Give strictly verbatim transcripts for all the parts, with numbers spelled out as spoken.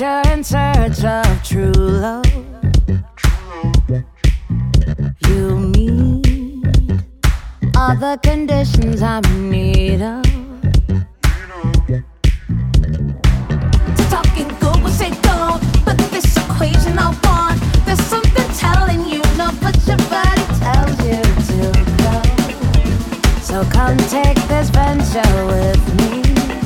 stranger in search of true love. You meet all the conditions I'm in need of. To talk and go, we say don't, but this equation I want. There's something telling you no, but your body tells you to go. So come take this venture with me.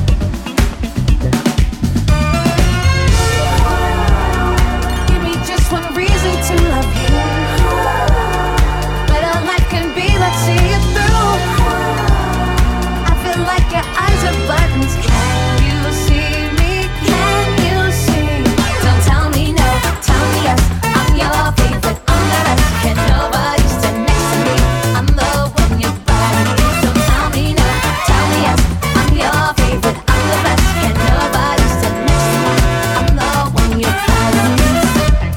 Give me just one reason to love you. Better life can be, let's see it through. I feel like your eyes are buttons. Can you see me? Can you see? Don't tell me no, tell me yes. I'm your favorite, I'm the best. Can nobody stand next to me? I'm the one your body needs. Don't tell me no, tell me yes. I'm your favorite, I'm the best. Can nobody stand next to me? I'm the one your body needs.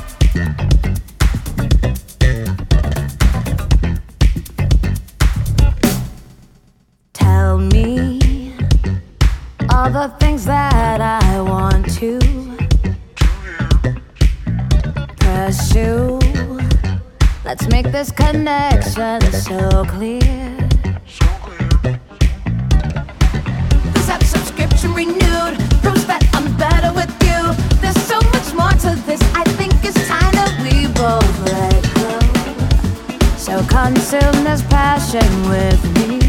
Tell me all the things that I want to pursue. Let's make this connection so clear. This app subscription renewed proves that I'm better with you. There's so much more to this. I think it's time that we both let go. So consume this passion with me.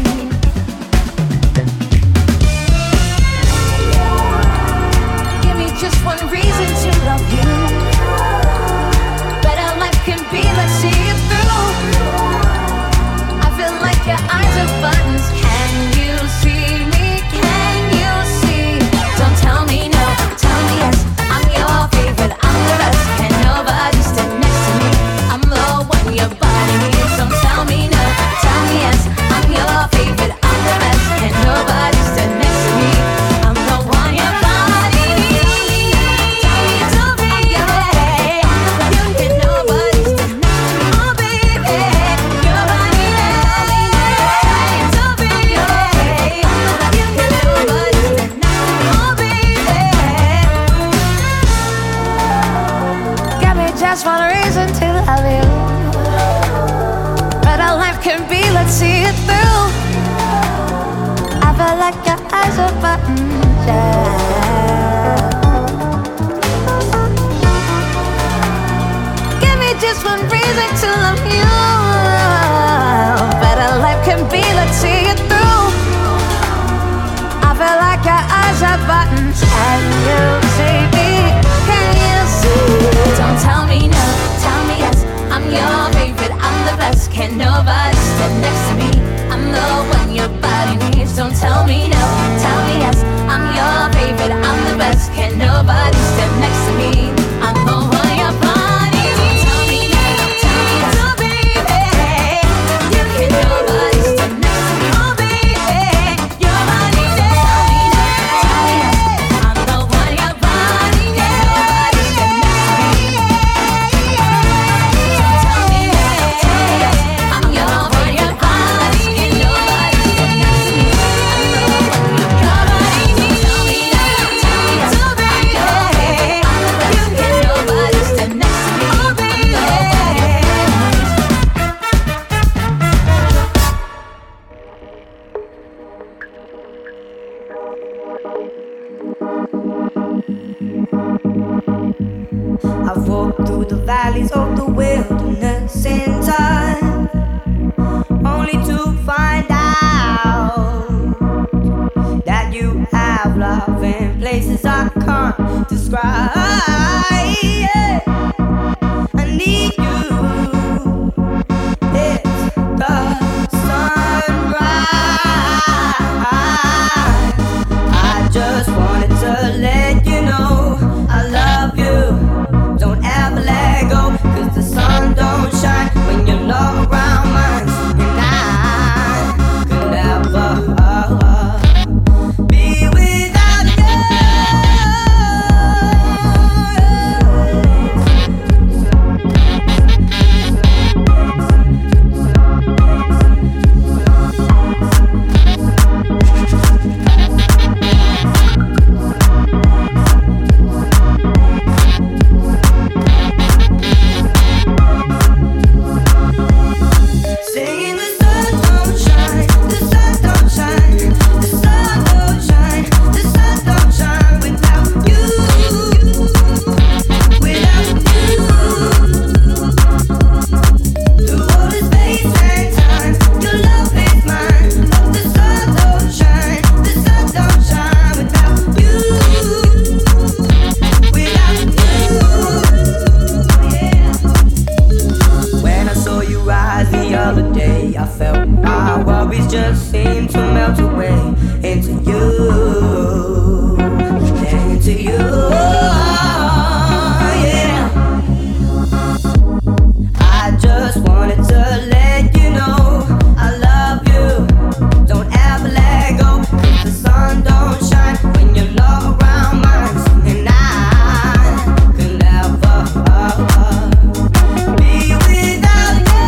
Give me just one reason to love you. Better life can be, let's see it through. I feel like your eyes are buttons. Can you see me? Can you see? Don't tell me no, tell me yes. I'm your favorite, I'm the best. Can nobody stand next to me? I'm the one your body needs. Don't tell me no, tell me yes. I'm your favorite, I'm the best. Can nobody stand next to me? I'm the one your body needs. Oh baby, you can nobody stand next to me. Oh baby, your body needs. Oh baby, you can nobody stand next to me. Oh baby, give me just one reason to love you. Better life can be, let's see it through. I feel like your eyes are buttons, yeah. Give me just one reason to love you. Better life can be, let's see it through. I feel like your eyes are buttons. Can you see me? Can you see? Don't tell me no, tell me yes. I'm your favorite, I'm the best. Can nobody stand next to me? I'm the one your body needs. Don't tell me no, tell me yes. I'm your favorite, I'm the best. Can nobody stand next to me? I'm the one your body needs. Tell me no, tell me yes. Oh baby, you can nobody stand next to me. Oh baby, your body needs. Tell me no, tell me yes. I'm the one your body needs. Nobody stand next to me. Tell me no, tell me yes. I'm your one your body needs. Nobody stand next to me. I'm the one your body needs. Tell me no, tell me yes. Oh baby, I'm the just seem to melt away into you, into you. Yeah. I just wanted to let you know I love you. Don't ever let go, 'cause the sun don't shine when you're low around mine. And I could never be without you.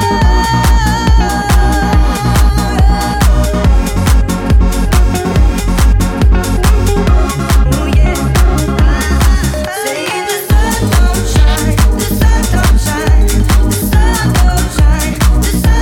Oh yeah. Saying the sun don't shine, the sun don't shine, the sun don't shine, the sun.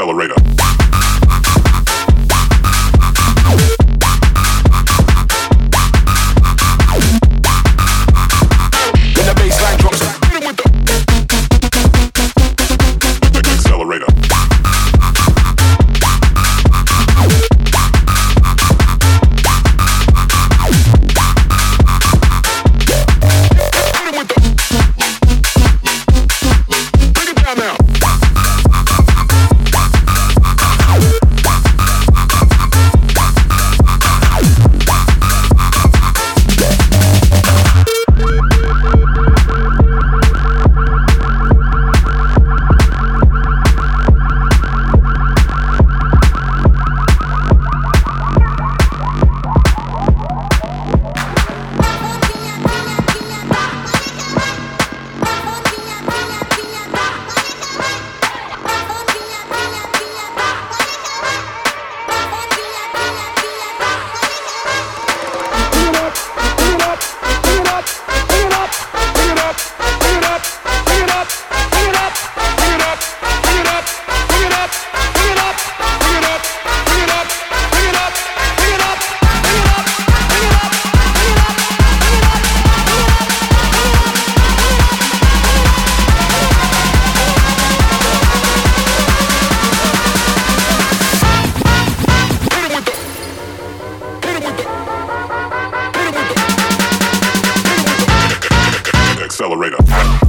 Accelerator. When the bassline drops, hit 'em with the accelerator. Accelerator.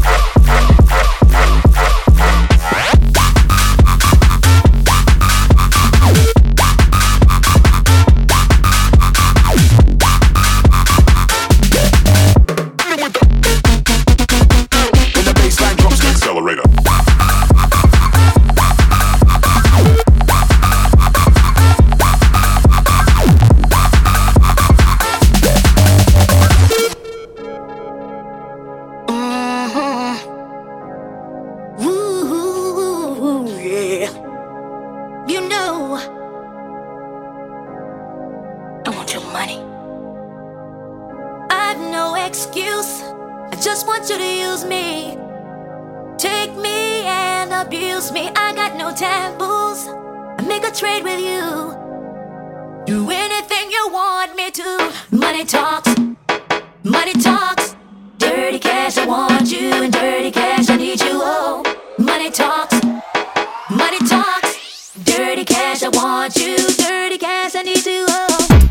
Excuse, I just want you to use me. Take me and abuse me. I got no taboos. I make a trade with you. Do anything you want me to. Money talks, money talks. Dirty cash, I want you. And dirty cash, I need you. Oh, money talks, money talks. Dirty cash, I want you. Dirty cash, I need you. Oh.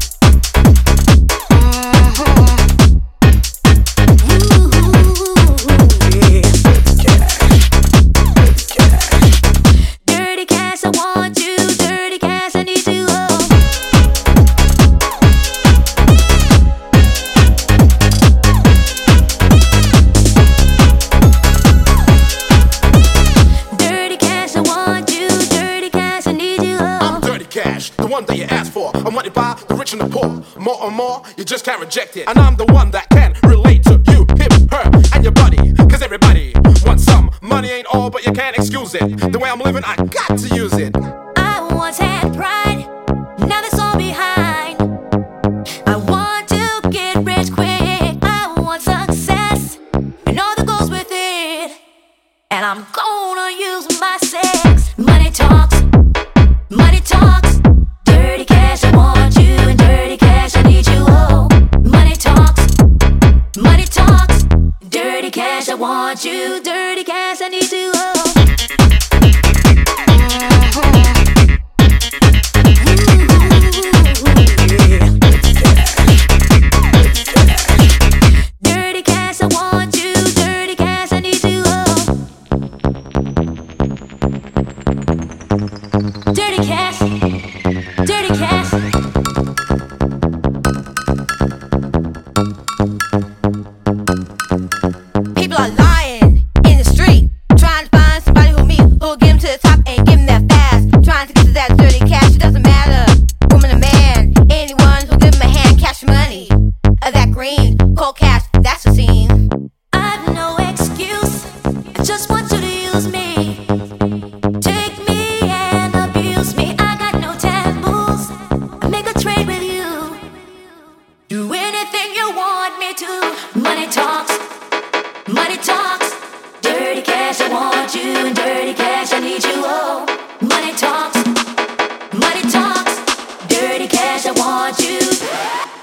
The one that you asked for, I'm wanted by the rich and the poor. More and more, you just can't reject it. And I'm the one that can relate to you, him, her, and your buddy. Cause everybody wants some. Money ain't all, but you can't excuse it. The way I'm living, I got to use it. I once had pride, now that's all behind. I want to get rich quick. I want success, and all that goes with it. And I'm gonna use my sex. Money talks, money talks. Dirty cash, I want you, and dirty cash, I need you. Oh, money talks, money talks. Dirty cash, I want you, dirty cash, I need you. Oh. Mm-hmm.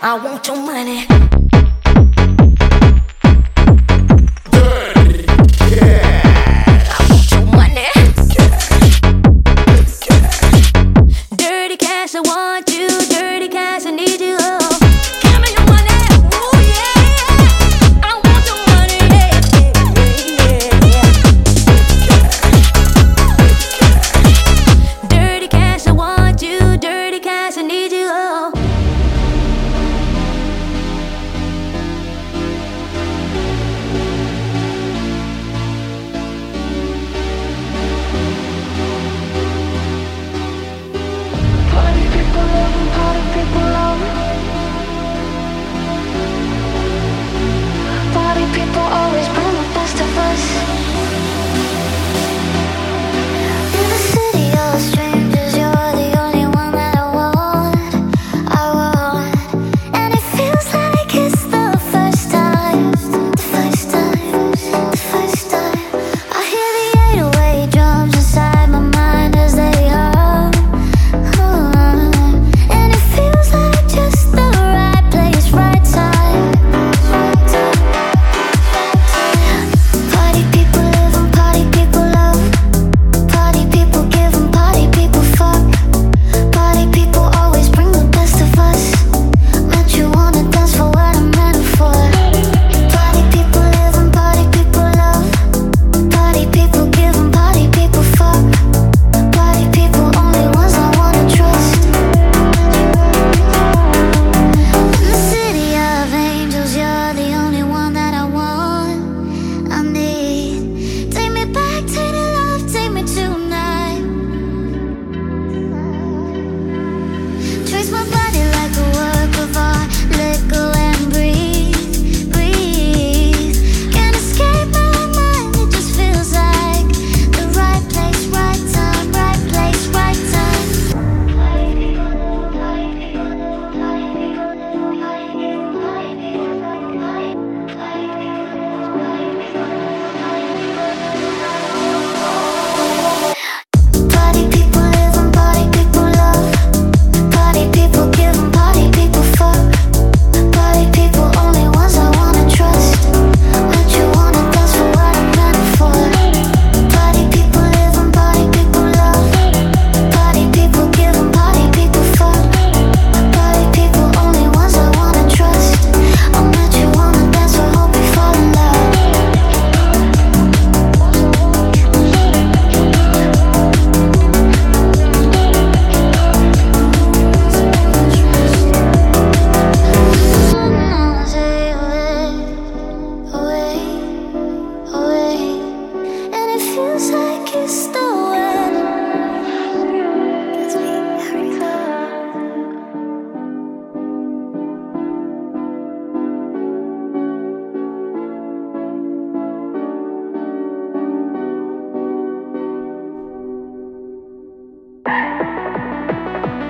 I want your money.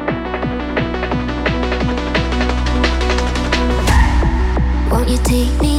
Take me